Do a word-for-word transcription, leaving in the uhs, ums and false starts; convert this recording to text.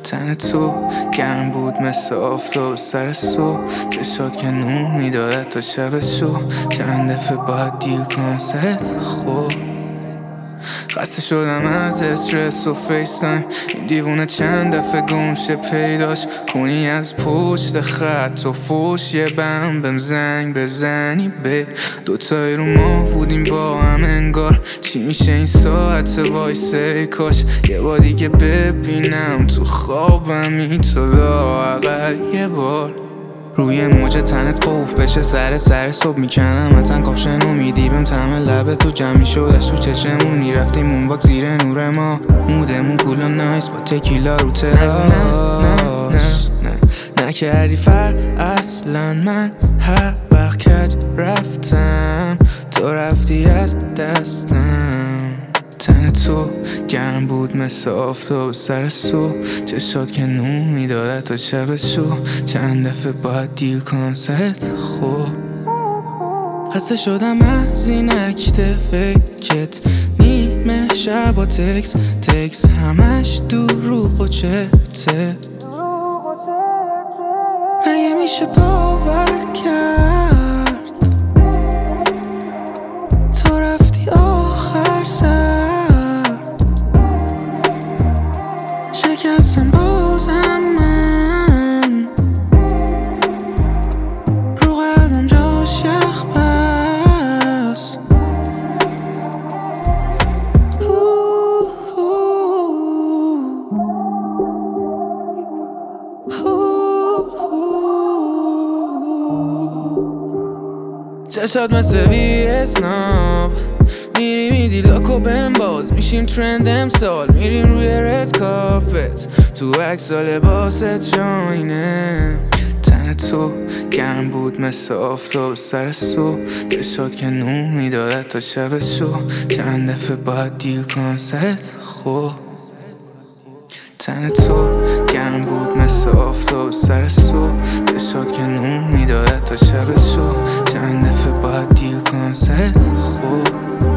تن تو گرم بود مثل آفتاب سر صبح، چشات که نور میداد تا شب شو. چند دفعه باید دیل کنم سرت خوب. خسته شدم از استرس و فیس تایم، این دیوونه چند دفعه گمشه پیداش کنی از پشت خط و فوش. یه بم بهم زنگ بزنی به دوتایی رو ما بودیم با هم انگار. چی میشه این ساعت وایسه، کاش یه بار دیگه ببینم تو خوابم این تو لااقل یه بار. روی موج تنت قوف بشه سر سر صبح میکنم متن کاپشن امیدی بهم طعم لبه تو جمع میشدش تو چشمون میرفتیم اون باک زیر نور ما. مودمون کول و نایس با تکیلا رو تراس. نه نه نه نه نکردی فر اصلا. من هر وقت کج رفتم تو رفتی از دستم. تن تو گرم بود مثل آفتاب سر صبح، چشات که نور میداد تا شب شو. چند دفعه باید دیل کنم سرت خوب. خسته شدم از این اکت فکرت، نیمه شب و تکس تکس همش دروغ و چته. مگه میشه باور کرد تو رفتی آخر سر. شکستم بازم من رو قلبم جاش یخ بس. چشات مثل وی اسناب، میری میدی لاکو بهم باز میشیم ترند امسال. میریم روی رد کارپت تو عکس لباست شاینه. تن تو گرم بود مثل آفتاب سر صبح، چشات که نور میداد تا شب شو. چند دفعه باید دیل کنم سرت خوب. تن تو گرم بود مثل آفتاب سر صبح، چشات که نور میداد تا شب شو. چند دفعه باید دیل کنم سرت خوب.